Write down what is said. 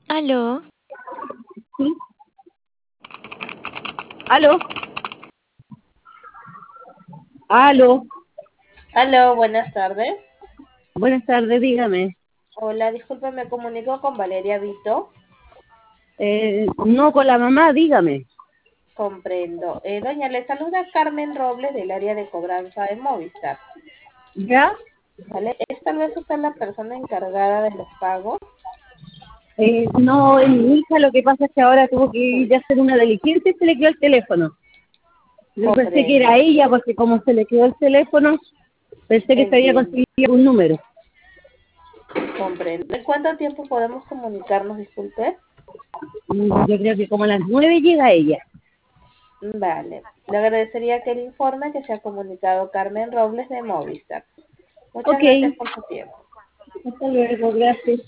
Aló, Sí. ¿Aló? ¿Aló? Aló, buenas tardes. Buenas tardes, dígame. Hola, disculpe, me comunico con Valeria Vito. No con la mamá, dígame. Comprendo. Doña, le saluda Carmen Robles del área de cobranza de Movistar. ¿Ya? ¿Vale? ¿Es tal vez usted la persona encargada de los pagos? No, es mi hija, lo que pasa es que ahora tuvo que ir a hacer una diligencia y se le quedó el teléfono. Yo pensé que era Comprendo, ella porque como se le quedó el teléfono, pensé que se había entiendo, conseguido un número. comprendo. ¿En cuánto tiempo podemos comunicarnos, disculpe? Yo creo que como a las 9 llega ella. Vale. Le agradecería que le informe que se ha comunicado Carmen Robles de Movistar. Muchas Ok, gracias por su tiempo. hasta luego, gracias.